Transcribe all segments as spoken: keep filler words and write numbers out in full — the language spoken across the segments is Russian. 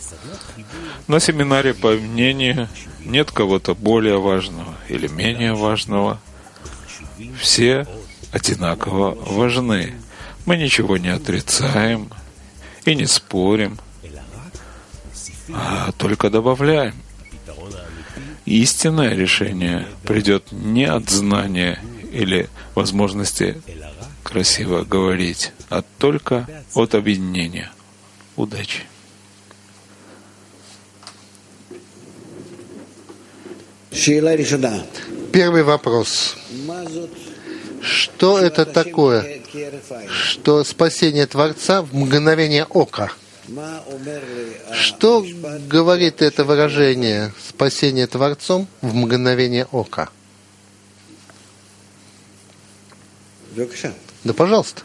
На семинаре по мнению нет кого-то более важного или менее важного. Все одинаково важны. Мы ничего не отрицаем и не спорим, а только добавляем. Истинное решение придет не от знания или возможности красиво говорить, а только от объединения. Удачи! Первый вопрос. Что это такое, что спасение Творца в мгновение ока? Что говорит это выражение «спасение Творцом в мгновение ока»? Да, пожалуйста.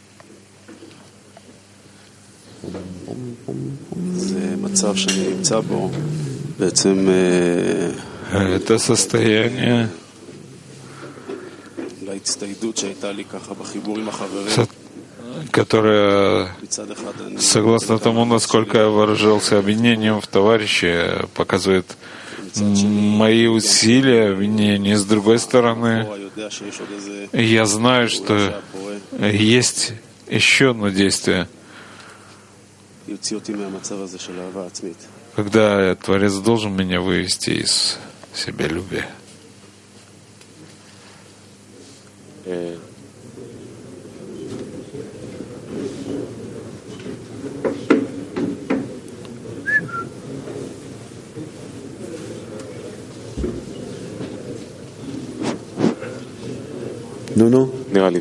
Это состояние, которое, согласно тому, насколько я выражался объединением в товарище, показывает мои усилия объединения. С другой стороны, я знаю, что есть еще одно действие, когда Творец должен меня вывести из себялюбия. Ну-ну.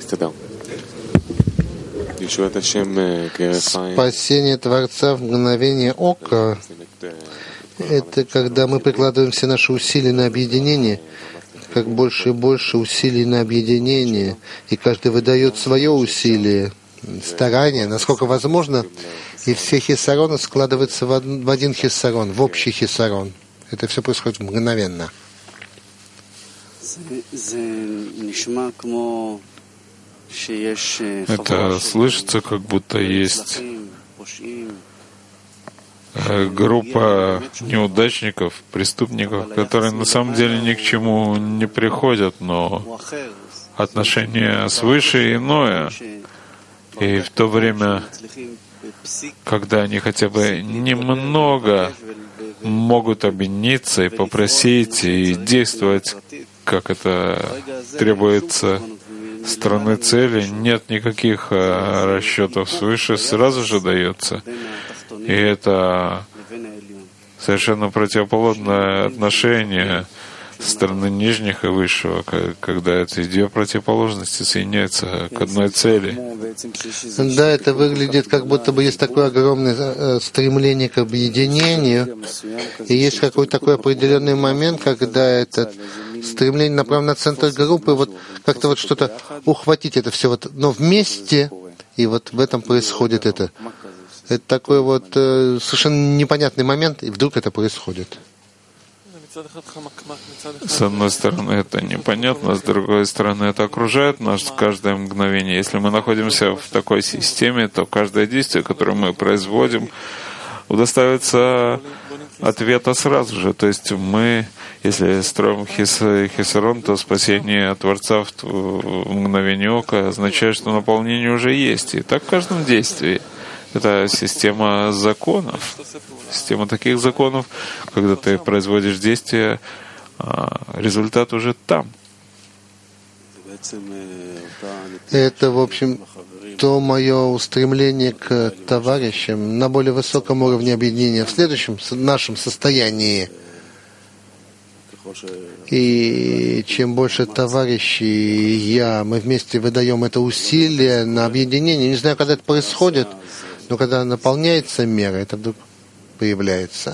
Спасение Творца в мгновение ока — это когда мы прикладываем все наши усилия на объединение, как больше и больше усилий на объединение, и каждый выдает свое усилие, старание, насколько возможно, и все хиссароны складываются в один, в один хиссарон, в общий хиссарон. Это все происходит мгновенно. Это слышится, как будто есть группа неудачников, преступников, которые на самом деле ни к чему не приходят, но отношение свыше иное. И в то время, когда они хотя бы немного могут объединиться и попросить, и действовать, как это требуется стороны цели, нет никаких а, расчетов свыше, сразу же дается. И это совершенно противоположное отношение со стороны нижних и высшего, когда эти две противоположности соединяются к одной цели. Да, это выглядит, как будто бы есть такое огромное стремление к объединению, и есть какой-то такой определенный момент, когда это стремление направлено на центр группы, вот как-то вот что-то ухватить это все, вот, но вместе, и вот в этом происходит это. Это такой вот э, совершенно непонятный момент, и вдруг это происходит. С одной стороны, это непонятно, с другой стороны, это окружает нас в каждое мгновение. Если мы находимся в такой системе, то каждое действие, которое мы производим, удостаивается ответа сразу же. То есть мы, если строим хис, хисарон, то спасение Творца в, в мгновение ока означает, что наполнение уже есть. И так в каждом действии. Это система законов, система таких законов, когда ты производишь действия, результат уже там. Это, в общем, то мое устремление к товарищам на более высоком уровне объединения, в следующем нашем состоянии. И чем больше товарищей я, мы вместе выдаем это усилие на объединение. Не знаю, когда это происходит, но когда наполняется мера, это вдруг появляется.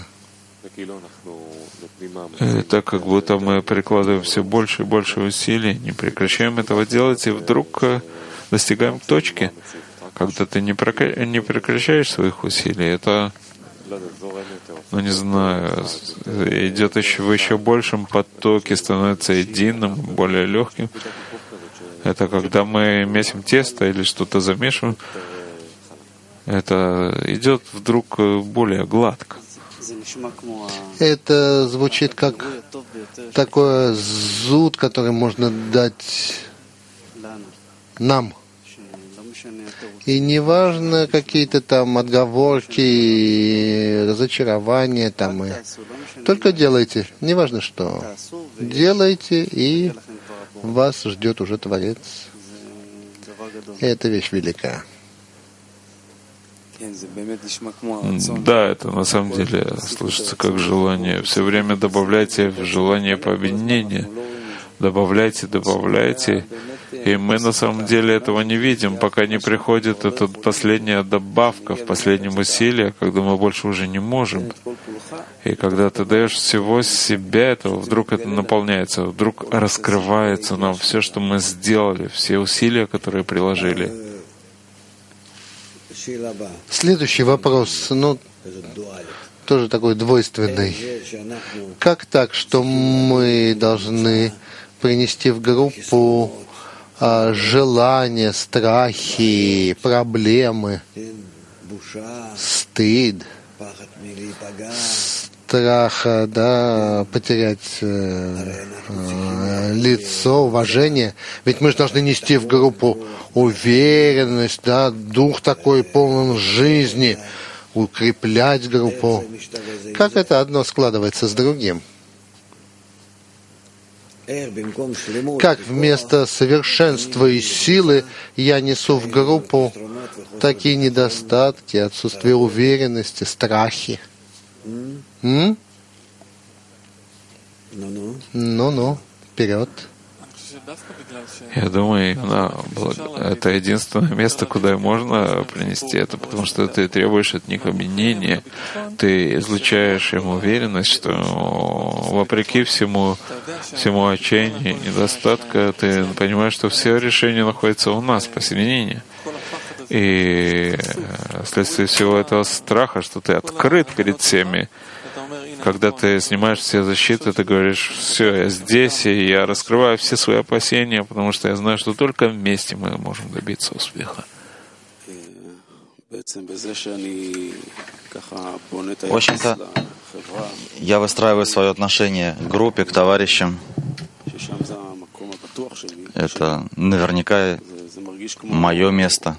Это как будто мы прикладываем все больше и больше усилий, не прекращаем этого делать, и вдруг достигаем точки, когда ты не прекращаешь своих усилий. Это, ну не знаю, идет еще в еще большем потоке, становится единым, более легким. Это когда мы месим тесто или что-то замешиваем, это идет вдруг более гладко. Это звучит как такой зуд, который можно дать нам. И неважно какие-то там отговорки, разочарования там, и только делайте, неважно что. Делайте, и вас ждет уже Творец. И это вещь великая. Да, это на самом деле слышится как желание. Все время добавляйте в желание по объединению. Добавляйте, добавляйте. И мы на самом деле этого не видим, пока не приходит эта последняя добавка в последнем усилии, когда мы больше уже не можем. И когда ты даешь всего себя этого, вдруг это наполняется, вдруг раскрывается нам все, что мы сделали, все усилия, которые приложили. Следующий вопрос, ну, тоже такой двойственный. Как так, что мы должны принести в группу а, желания, страхи, проблемы, стыд, страха, да, потерять э, э, лицо, уважение? Ведь мы же должны нести в группу уверенность, да, дух такой полон жизни, укреплять группу. Как это одно складывается с другим? Как вместо совершенства и силы я несу в группу такие недостатки, отсутствие уверенности, страхи? М? Ну-ну, вперед. Я думаю, именно это единственное место, куда можно принести это, потому что ты требуешь от них объединения, ты излучаешь им уверенность, что вопреки всему, всему отчаянию, недостатка, ты понимаешь, что все решения находятся у нас посередине. И вследствие всего этого страха, что ты открыт перед всеми, когда ты снимаешь все защиты, ты говоришь: все, я здесь, и я раскрываю все свои опасения, потому что я знаю, что только вместе мы можем добиться успеха. В общем-то, я выстраиваю свое отношение к группе, к товарищам. Это наверняка мое место.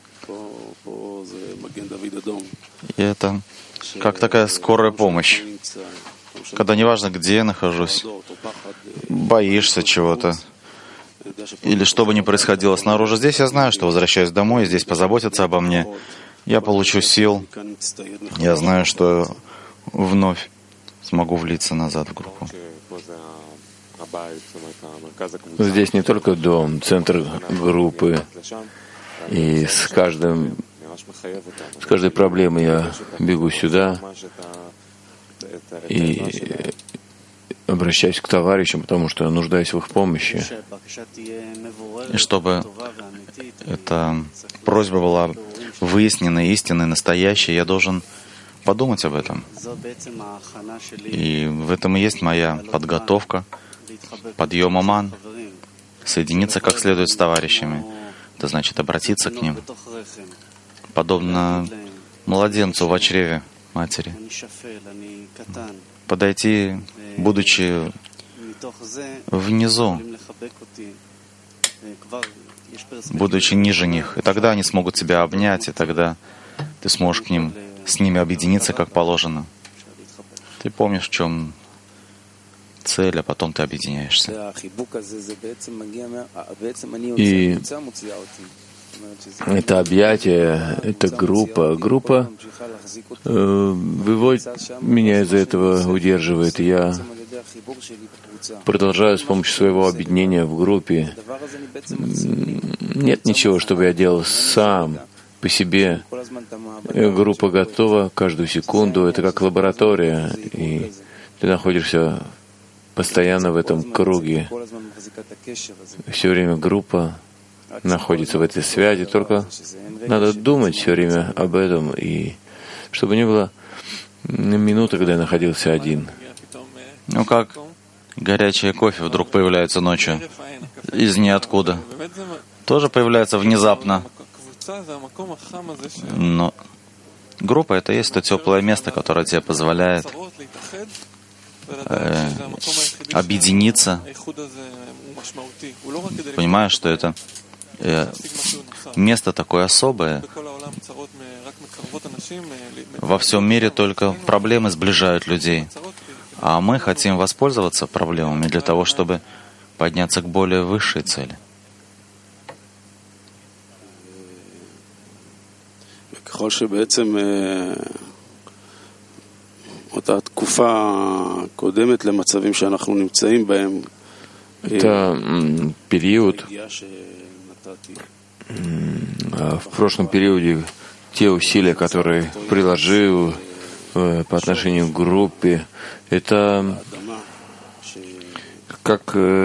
И это как такая скорая помощь, когда неважно, где я нахожусь, боишься чего-то, или что бы ни происходило снаружи. Здесь я знаю, что возвращаюсь домой, здесь позаботятся обо мне, я получу сил, я знаю, что вновь смогу влиться назад в группу. Здесь не только дом, центр группы, и с каждым С каждой проблемой я бегу сюда и обращаюсь к товарищам, потому что нуждаюсь в их помощи. И чтобы эта просьба была выяснена, истинной, настоящей, я должен подумать об этом. И в этом и есть моя подготовка, подъем Аман, соединиться как следует с товарищами. Это значит обратиться к ним, подобно младенцу в чреве матери. Подойти, будучи внизу, будучи ниже них. И тогда они смогут тебя обнять, и тогда ты сможешь к ним, с ними объединиться как положено. Ты помнишь, в чем цель, а потом ты объединяешься. И это объятие, это группа. Группа э, выводит меня из этого, удерживает. Я продолжаю с помощью своего объединения в группе. Нет ничего, чтобы я делал сам, по себе. Группа готова каждую секунду. Это как лаборатория. И ты находишься постоянно в этом круге. Все время группа находится в этой связи, только надо думать все время об этом, и чтобы не было минуты, когда я находился один. Ну как горячее кофе вдруг появляется ночью из ниоткуда. Тоже появляется внезапно. Но Группа — это есть то теплое место, которое тебе позволяет э, объединиться, понимая, что это э, место такое особое. Во всем мире только проблемы сближают людей, а мы хотим воспользоваться проблемами для того, чтобы подняться к более высшей цели. Это период, в прошлом периоде те усилия, которые приложил по отношению к группе, это как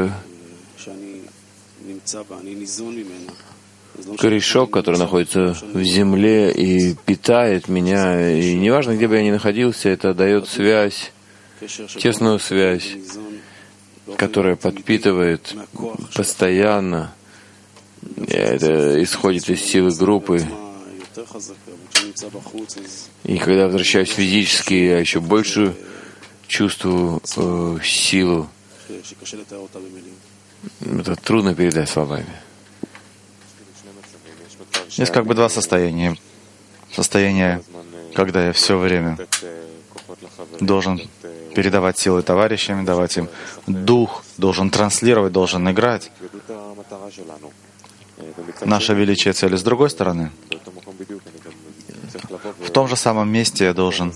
корешок, который находится в земле и питает меня. И неважно, где бы я ни находился, это дает связь, тесную связь, которая подпитывает постоянно. Это исходит из силы группы. И когда возвращаюсь физически, я еще больше чувствую э, силу. Это трудно передать словами. Есть как бы два состояния. Состояние, когда я все время должен передавать силы товарищам, давать им дух, должен транслировать, должен играть. Наше величие цели с другой стороны. В том же самом месте я должен...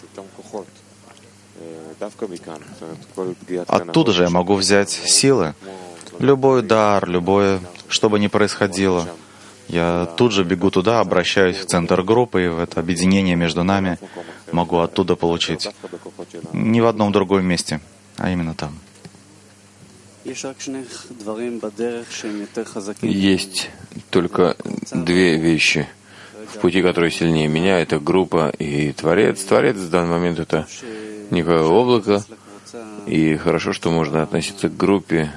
Оттуда же я могу взять силы. Любой дар, любое, что бы ни происходило. Я тут же бегу туда, обращаюсь в центр группы, и в это объединение между нами могу оттуда получить. Не в одном другом месте, а именно там. Есть только две вещи в пути, которые сильнее меня. Это группа и Творец. Творец в данный момент — это некое облако, и хорошо, что можно относиться к группе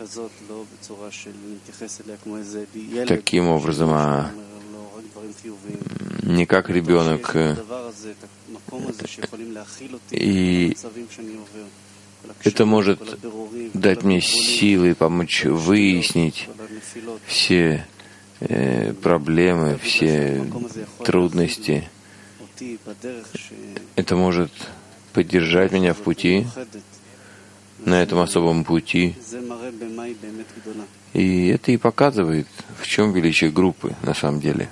таким образом, а не как ребенок. И это может дать мне силы, помочь выяснить все э, проблемы, все трудности. Это может поддержать меня в пути, на этом особом пути. И это и показывает, в чем величие группы на самом деле.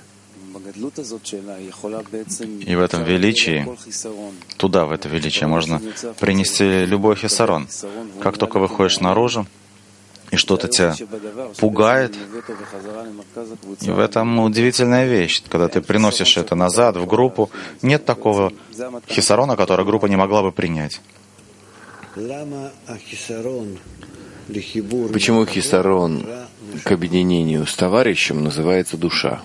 И в этом величии, туда, в это величие, можно принести любой хисарон. Как только выходишь наружу, и что-то тебя пугает, и в этом удивительная вещь. Когда ты приносишь это назад, в группу, нет такого хисарона, который группа не могла бы принять. Почему хисарон к объединению с товарищем называется душа?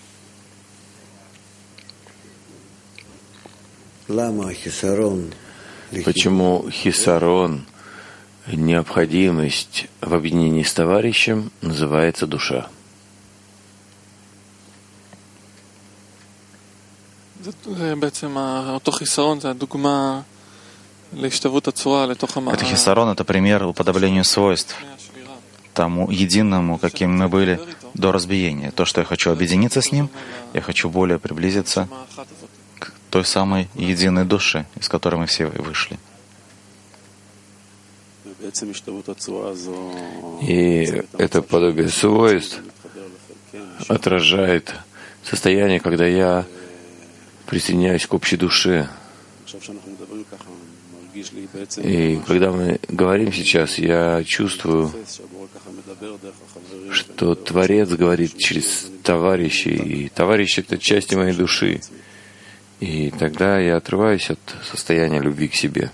Почему хисарон, необходимость в объединении с товарищем, называется душа? Это хисарон, это пример уподоблению свойств тому единому, каким мы были до разбиения. То, что я хочу объединиться с ним, я хочу более приблизиться к той самой единой душе, из которой мы все вышли. И это подобие свойств отражает состояние, когда я присоединяюсь к общей душе. И когда мы говорим сейчас, я чувствую, что Творец говорит через товарищей, и товарищи — это части моей души. И тогда я отрываюсь от состояния любви к себе.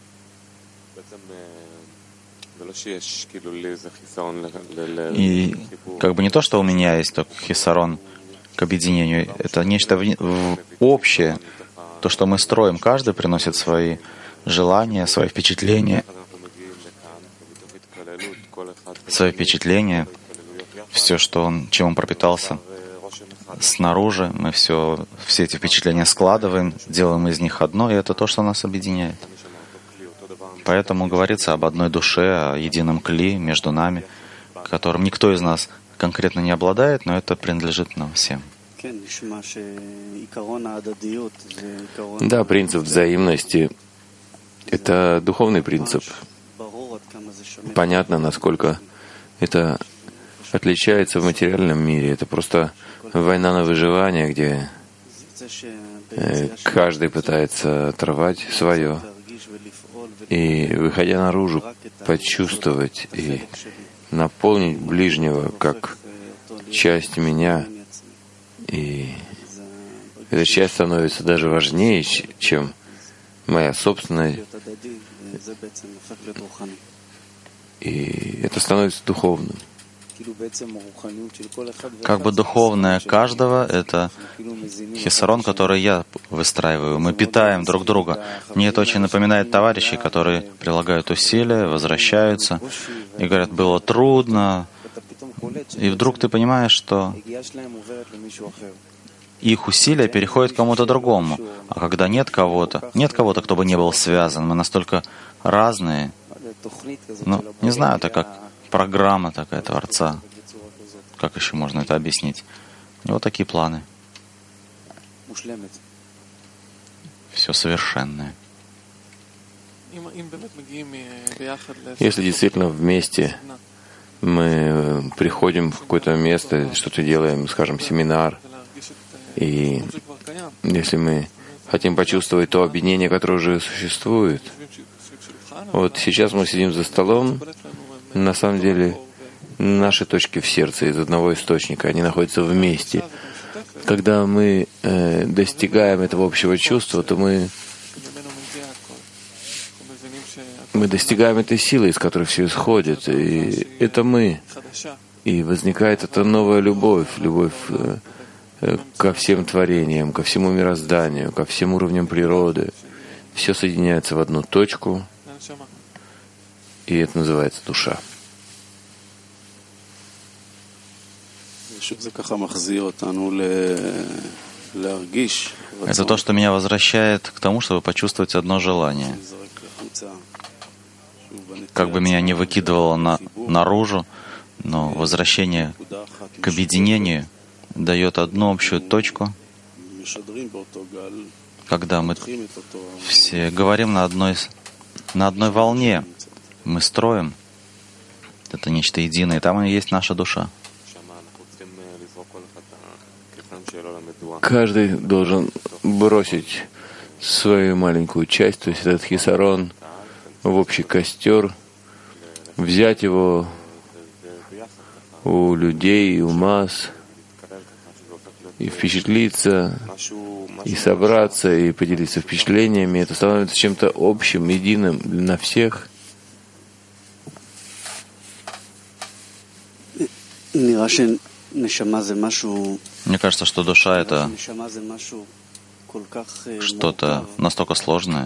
И как бы не то, что у меня есть только хисарон к объединению, это нечто в... В... общее, то, что мы строим, каждый приносит свои желания, свои впечатления, свои впечатления, все, что он, чем он пропитался. снаружи, мы все, все эти впечатления складываем, делаем из них одно, и это то, что нас объединяет. Поэтому говорится об одной душе, о едином кли между нами, которым никто из нас конкретно не обладает, но это принадлежит нам всем. Да, принцип взаимности — это духовный принцип. Понятно, насколько это отличается в материальном мире. Это просто война на выживание, где каждый пытается оторвать свое. И, выходя наружу, почувствовать и наполнить ближнего как часть меня. И эта часть становится даже важнее, чем моя собственная. И это становится духовным. Как бы духовное каждого — это хисарон, который я выстраиваю. Мы питаем друг друга. Мне это очень напоминает товарищей, которые прилагают усилия, возвращаются и говорят, было трудно. И вдруг ты понимаешь, что их усилия переходят к кому-то другому. А когда нет кого-то, нет кого-то, кто бы не был связан, мы настолько разные. Ну, не знаю, это как программа такая Творца. Как еще можно это объяснить? И вот такие планы. Все совершенное. Если действительно вместе мы приходим в какое-то место, что-то делаем, скажем, семинар, и если мы хотим почувствовать то объединение, которое уже существует, вот сейчас мы сидим за столом, на самом деле наши точки в сердце из одного источника, они находятся вместе. Когда мы э, достигаем этого общего чувства, то мы, мы достигаем этой силы, из которой все исходит, и это мы. И возникает эта новая любовь, любовь э, э, ко всем творениям, ко всему мирозданию, ко всем уровням природы. Все соединяется в одну точку, и это называется душа. Это то, что меня возвращает к тому, чтобы почувствовать одно желание. Как бы меня не выкидывало на, наружу, но возвращение к объединению дает одну общую точку, когда мы все говорим на одной, на одной волне. Мы строим. Это нечто единое. И там и есть наша душа. Каждый должен бросить свою маленькую часть, то есть этот хисарон, в общий костер, взять его у людей, у масс, и впечатлиться, и собраться, и поделиться впечатлениями. Это становится чем-то общим, единым на всех. Мне кажется, что душа — это что-то настолько сложное,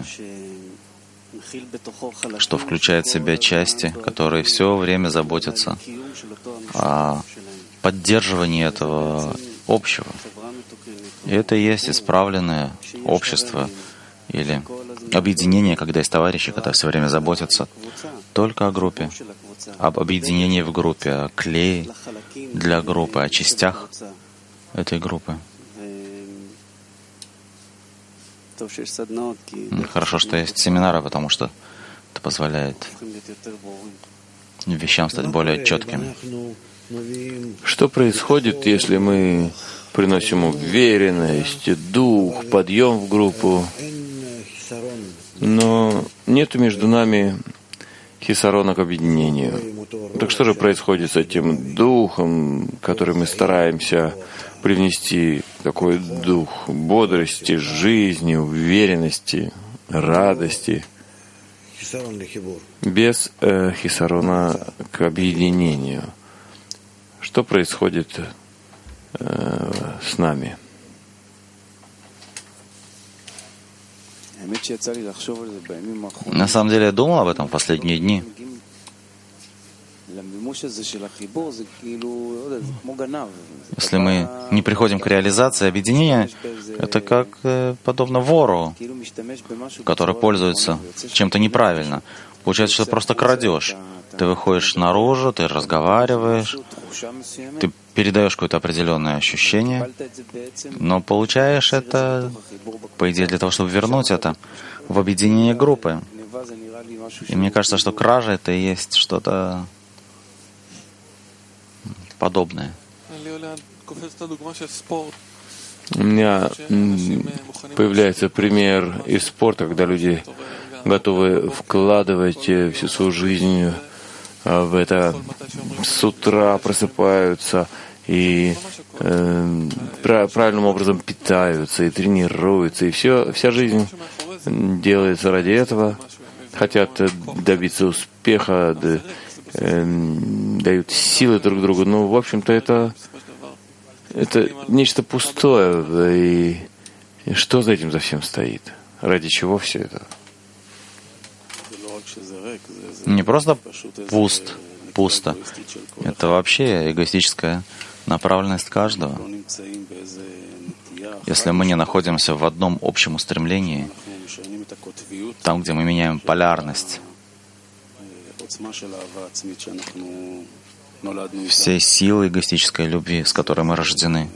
что включает в себя части, которые все время заботятся о поддерживании этого общего. И это и есть исправленное общество или объединение, когда есть товарищи, которые все время заботятся только о группе, об объединении в группе, о клее для группы, о частях этой группы. Хорошо, что есть семинары, потому что это позволяет вещам стать более четкими. Что происходит, если мы приносим уверенность, дух, подъем в группу, но нет между нами хисарона к объединению? Так что же происходит с этим духом, который мы стараемся привнести, такой дух бодрости, жизни, уверенности, радости, без э, хисарона к объединению? Что происходит э, с нами? На самом деле я думал об этом в последние дни. Если мы не приходим к реализации объединения, это как э, подобно вору, который пользуется чем-то неправильно. Получается, что ты просто крадешь. Ты выходишь наружу, ты разговариваешь, ты передаешь какое-то определенное ощущение, но получаешь это, по идее, для того, чтобы вернуть это в объединение группы. И мне кажется, что кража — это и есть что-то подобное. У меня появляется пример из спорта, когда люди готовы вкладывать всю свою жизнь в это, с утра просыпаются и э, правильным образом питаются и тренируются, и все, вся жизнь делается ради этого, хотят добиться успеха, да, э, дают силы друг другу. Но, в общем-то, это, это нечто пустое. И, и что за этим за всем стоит? Ради чего все это? Не просто пуст, пусто. Это вообще эгоистическая направленность каждого. Если мы не находимся в одном общем устремлении, там, где мы меняем полярность всей силы эгоистической любви, с которой мы рождены,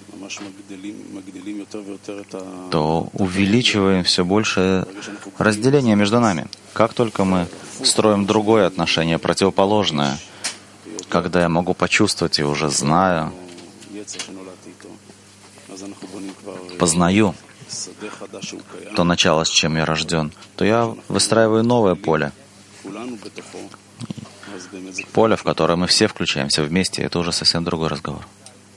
то увеличиваем все больше разделение между нами. Как только мы строим другое отношение, противоположное, когда я могу почувствовать и уже знаю, познаю то начало, с чем я рожден, то я выстраиваю новое поле. Поле, в которое мы все включаемся вместе, это уже совсем другой разговор.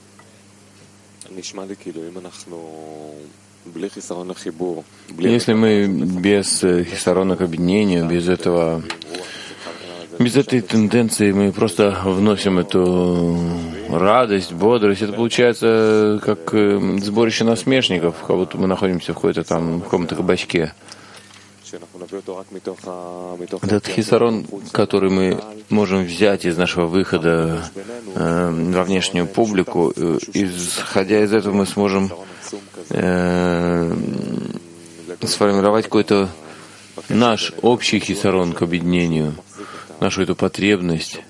Если мы без хисарона к объединению, без этого, без этой тенденции, мы просто вносим эту радость, бодрость, это получается как сборище насмешников, как будто мы находимся в какой-то там в каком-то кабачке. Этот хисарон, который мы можем взять из нашего выхода э, во внешнюю публику, э, исходя из этого мы сможем э, сформировать какой-то наш общий хисарон к объединению, нашу эту потребность,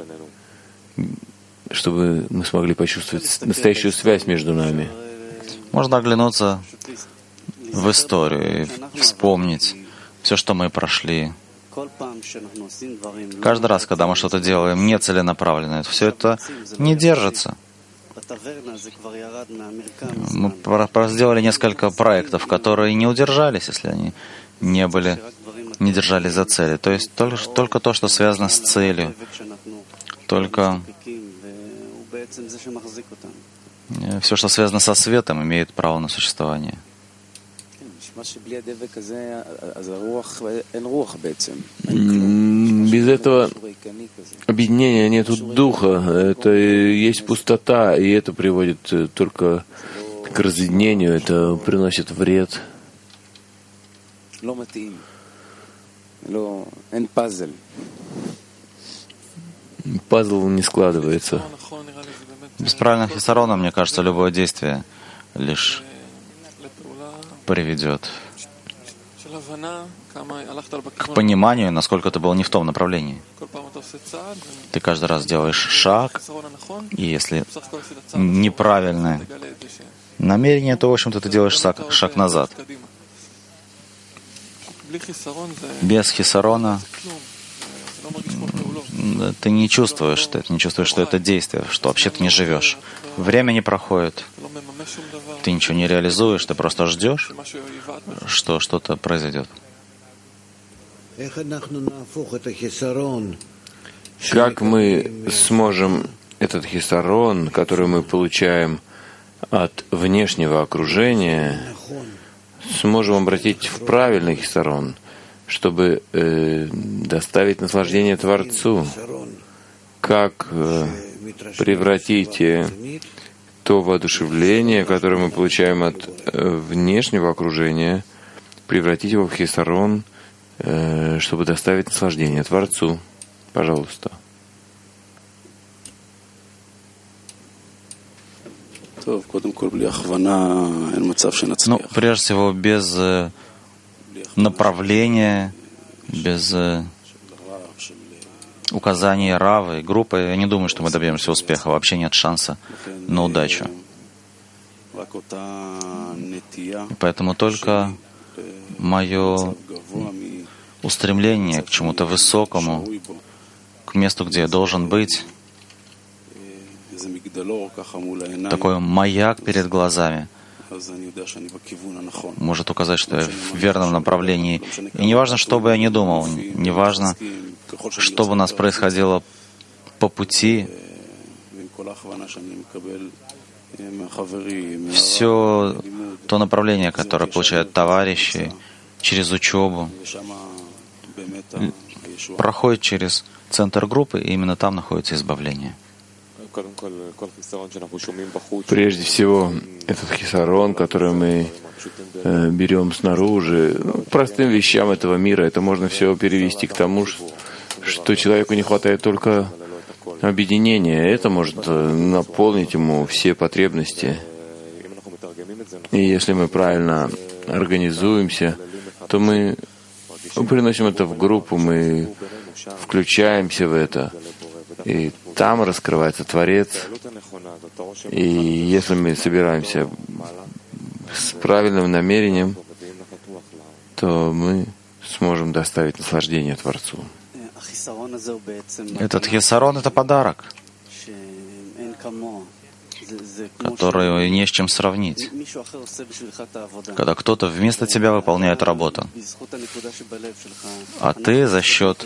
чтобы мы смогли почувствовать настоящую связь между нами. Можно оглянуться в историю и вспомнить все, что мы прошли. Каждый раз, когда мы что-то делаем нецеленаправленно, все это не держится. Мы сделали несколько проектов, которые не удержались, если они не были, не держались за цели. То есть только, только то, что связано с целью, только все, что связано со светом, имеет право на существование. Без этого объединения нету духа, это есть пустота, и это приводит только к разъединению, это приносит вред. Пазл не складывается. Без правильного хисарона, мне кажется, любое действие лишь приведет к пониманию, насколько ты был не в том направлении. Ты каждый раз делаешь шаг, и если неправильное намерение, то, в общем-то, ты делаешь шаг, шаг назад. Без хисарона ты не чувствуешь, ты не чувствуешь, что это действие, что вообще ты не живешь. Время не проходит, ты ничего не реализуешь, ты просто ждешь, что что-то произойдет. Как мы сможем этот хисарон, который мы получаем от внешнего окружения, сможем обратить в правильный хисарон, чтобы э, доставить наслаждение Творцу? Как э, превратить э, то воодушевление, которое мы получаем от э, внешнего окружения, превратить его в хисарон, э, чтобы доставить наслаждение Творцу? Пожалуйста. Ну, прежде всего, без направления, без указаний Равы и группы, я не думаю, что мы добьемся успеха. Вообще нет шанса на удачу. И поэтому только мое устремление к чему-то высокому, к месту, где я должен быть, такой маяк перед глазами, может указать, что я в верном направлении. И не важно, что бы я ни думал, не важно, что бы у нас происходило по пути, все то направление, которое получают товарищи через учебу, проходит через центр группы, и именно там находится избавление. Прежде всего, этот хисарон, который мы э, берем снаружи, ну, простым вещам этого мира, это можно все перевести к тому, что человеку не хватает только объединения. Это может наполнить ему все потребности. И если мы правильно организуемся, то мы приносим это в группу, мы включаемся в это. И там раскрывается Творец. И если мы собираемся с правильным намерением, то мы сможем доставить наслаждение Творцу. Этот хисарон — это подарок, который не с чем сравнить. Когда кто-то вместо тебя выполняет работу, а ты за счет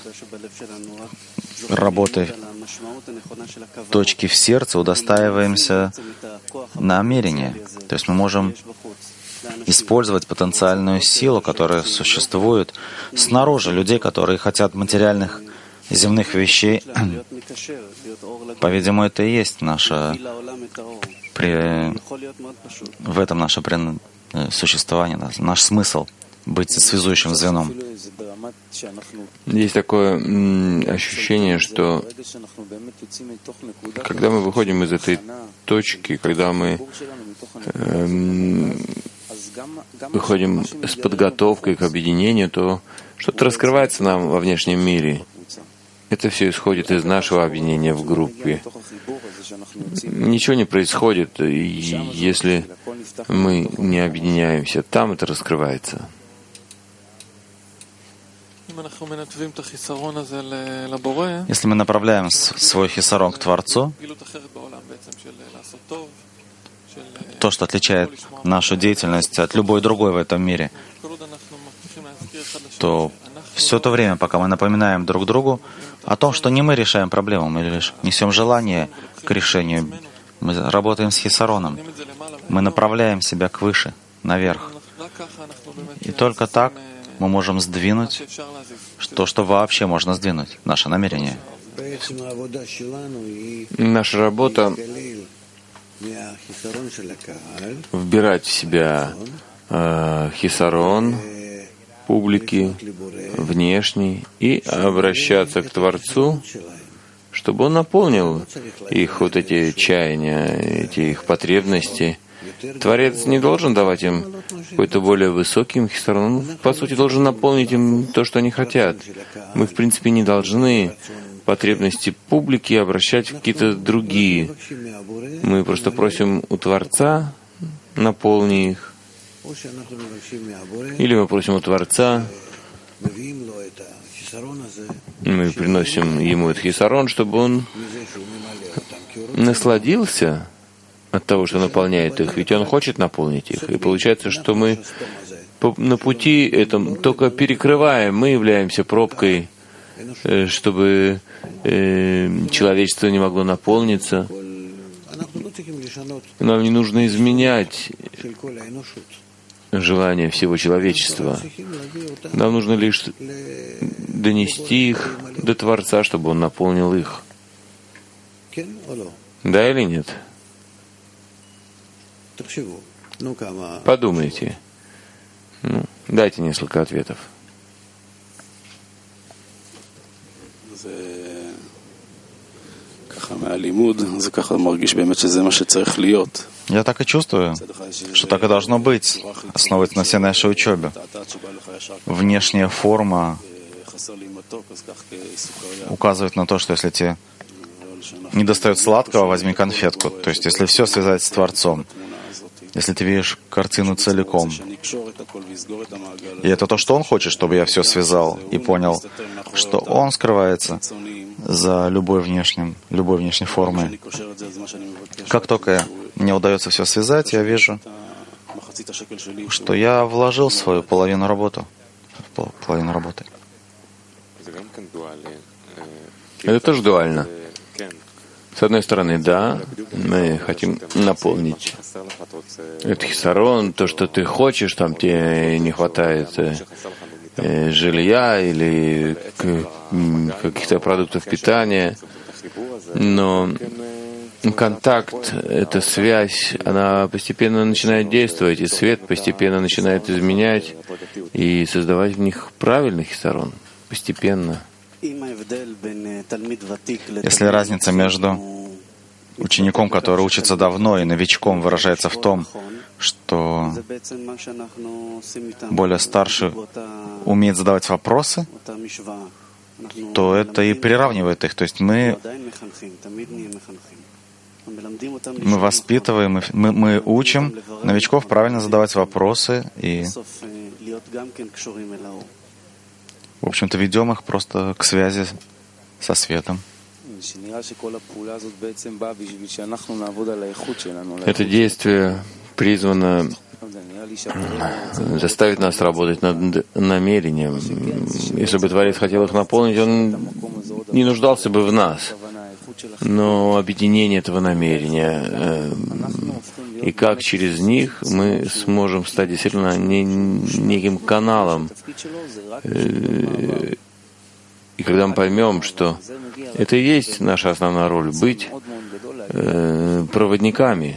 работы точки в сердце удостаиваемся намерения. То есть мы можем использовать потенциальную силу, которая существует снаружи людей, которые хотят материальных земных вещей. По-видимому, это и есть наше при... в этом наше при... существование, наш смысл быть связующим звеном. Есть такое м, ощущение, что когда мы выходим из этой точки, когда мы эм, выходим с подготовкой к объединению, то что-то раскрывается нам во внешнем мире. Это все исходит из нашего объединения в группе. Ничего не происходит, если мы не объединяемся. Там это раскрывается. Если мы направляем свой хисарон к Творцу, то, что отличает нашу деятельность от любой другой в этом мире, то все то время, пока мы напоминаем друг другу о том, что не мы решаем проблему, мы лишь несем желание к решению, мы работаем с хисароном, мы направляем себя к выше, наверх. И только так мы можем сдвинуть то, что вообще можно сдвинуть, наше намерение. Наша работа — вбирать в себя э, хисарон публики, внешний, и обращаться к Творцу, чтобы Он наполнил их вот эти чаяния, эти их потребности. Творец не должен давать им какой-то более высокий хисарон, он, по сути, должен наполнить им то, что они хотят. Мы, в принципе, не должны потребности публики обращать в какие-то другие. Мы просто просим у Творца, наполни их. Или мы просим у Творца, мы приносим ему этот хисарон, чтобы он насладился от того, что наполняет их. Ведь он хочет наполнить их. И получается, что мы на пути этом только перекрываем, мы являемся пробкой, чтобы человечество не могло наполниться. Нам не нужно изменять желание всего человечества. Нам нужно лишь донести их до Творца, чтобы Он наполнил их. Да или нет? Подумайте. Ну, дайте несколько ответов. מהלימוד, זה ככה מרגיש באמת שזה מה שצריך להיות. Я так и чувствую, что так и должно быть, основываясь на всей нашей учебе. Внешняя форма указывает на то, что если тебе не достает сладкого, возьми конфетку. То есть, если все связать с Творцом, если ты видишь картину целиком, и это то, что Он хочет, чтобы я все связал и понял, что Он скрывается за любой внешним, любой внешней формой. Как только мне удается все связать, я вижу, что я вложил свою половину работы, половину работы. Это тоже дуально. С одной стороны, да, мы хотим наполнить этот хисарон, то, что ты хочешь, там тебе не хватает э, жилья или каких-то продуктов питания, но контакт, эта связь, она постепенно начинает действовать, и свет постепенно начинает изменять и создавать в них правильный хисарон, постепенно. Если разница между учеником, который учится давно, и новичком выражается в том, что более старший умеет задавать вопросы, то это и приравнивает их. То есть мы, мы воспитываем, мы, мы учим новичков правильно задавать вопросы и, в общем-то, ведем их просто к связи со светом. Это действие призвано заставить нас работать над намерением. Если бы Творец хотел их наполнить, он не нуждался бы в нас. Но объединение этого намерения и как через них мы сможем стать действительно неким каналом. И когда мы поймем, что это и есть наша основная роль — быть э, проводниками,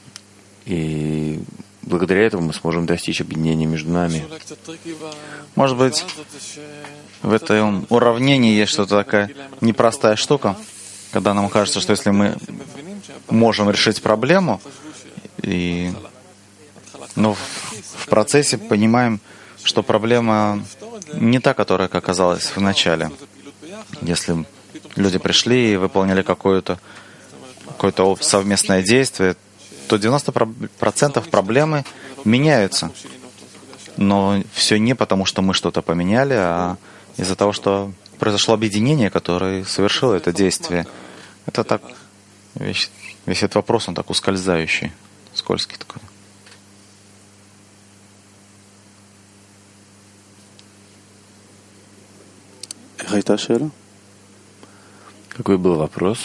и благодаря этому мы сможем достичь объединения между нами. Может быть, в этом уравнении есть что-то такая непростая штука, когда нам кажется, что если мы можем решить проблему, и, но в, в процессе понимаем, что проблема не та, которая оказалась в начале. Если люди пришли и выполнили какое-то какое-то совместное действие, то девяносто процентов проблемы меняются. Но все не потому, что мы что-то поменяли, а из-за того, что произошло объединение, которое совершило это действие. Это так, весь, весь этот вопрос, он так ускользающий, скользкий такой. Какой был вопрос?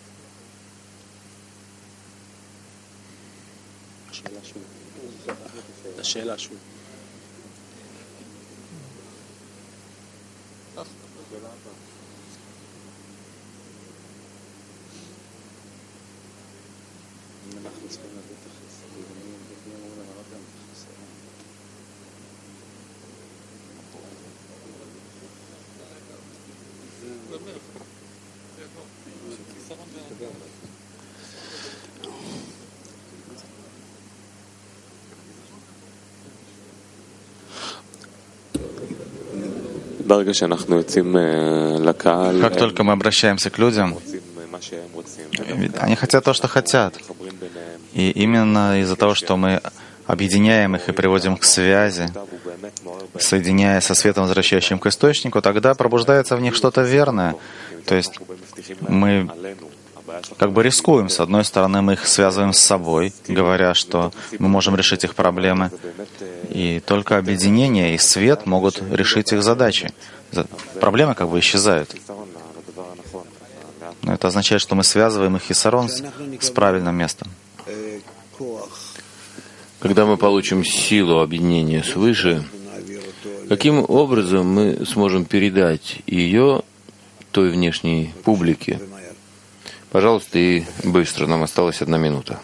Как только мы обращаемся к людям, они хотят то, что хотят. И именно из-за того, что мы объединяем их и приводим к связи, соединяя со светом, возвращающим к источнику, тогда пробуждается в них что-то верное. То есть мы как бы рискуем. С одной стороны, мы их связываем с собой, говоря, что мы можем решить их проблемы. И только объединение и свет могут решить их задачи. Проблемы как бы исчезают. Но это означает, что мы связываем их хисарон с, с правильным местом. Когда мы получим силу объединения свыше, каким образом мы сможем передать ее той внешней публике? Пожалуйста, и быстро, нам осталась одна минута.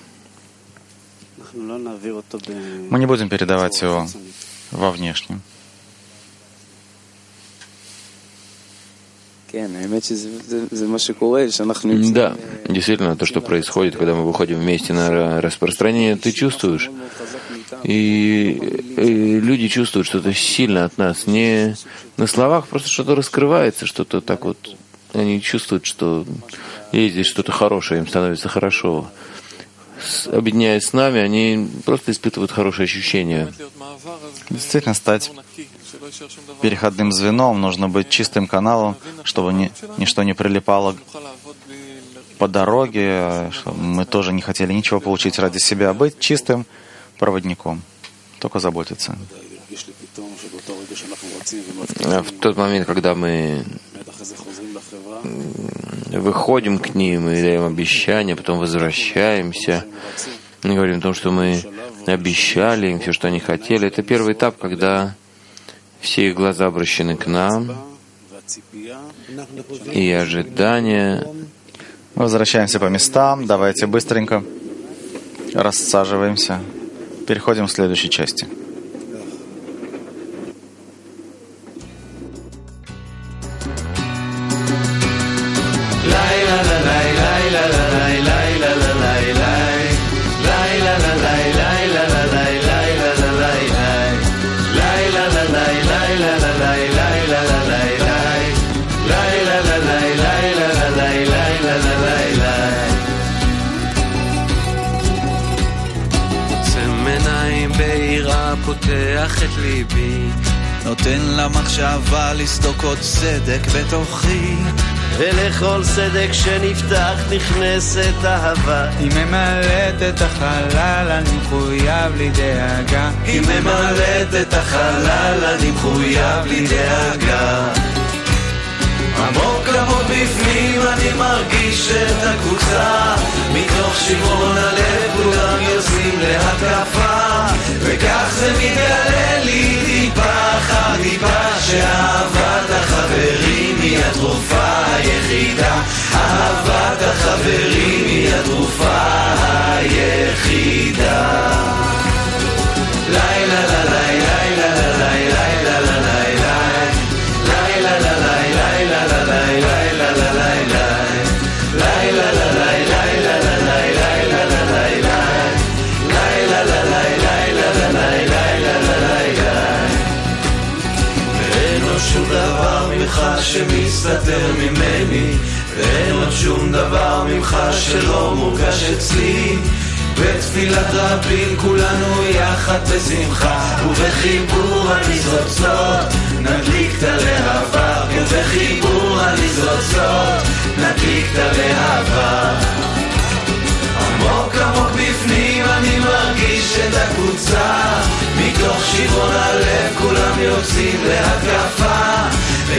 Мы не будем передавать его во внешнем. Да, действительно, то, что происходит, когда мы выходим вместе на распространение, ты чувствуешь. И, и люди чувствуют что-то сильно от нас. Не на словах, просто что-то раскрывается, что-то так вот. Они чувствуют, что есть здесь что-то хорошее, им становится хорошо. С, объединяясь с нами, они просто испытывают хорошие ощущения. Действительно, стать переходным звеном, нужно быть чистым каналом, чтобы ни, ничто не прилипало по дороге, чтобы мы тоже не хотели ничего получить ради себя, быть чистым проводником, только заботиться. В тот момент, когда мы выходим к ним и даем обещания, потом возвращаемся, мы говорим о том, что мы обещали им все, что они хотели. Это первый этап, когда все их глаза обращены к нам, и ожидания. Возвращаемся по местам, давайте быстренько рассаживаемся. Переходим к следующей части. פותח את ליבי, נותן למחשבה לסדוק עוד סדק בתוכי, ולכל סדק שנפתח נכנסת אהבה. היא ממלאת את החלל, אני מחויב לי דאגה. היא ממלאת את החלל, אני מחויב לי דאגה. עמוק עמוק בפנים אני מרגיש את הקבוצה, מתוך שברון הלב כולם יוצאים להתקפה, וכך זה מתגלה לי טיפה אחר טיפה, שאהבת החברים היא התרופה היחידה. אהבת החברים היא התרופה היחידה. לילה לילה לילה לילה לילה שמסתתר ממני, ואין עוד שום דבר ממך שלא מורגש אצלי. בתפילת רבים כולנו יחד בשמחה, ובחיבור הניצוצות נדליק את הלהבה, ובחיבור הניצוצות נדליק את הלהבה. עמוק עמוק בפנים אני מרגיש את הקבוצה, מתוך שברון הלב כולם יוצאים להתקפה,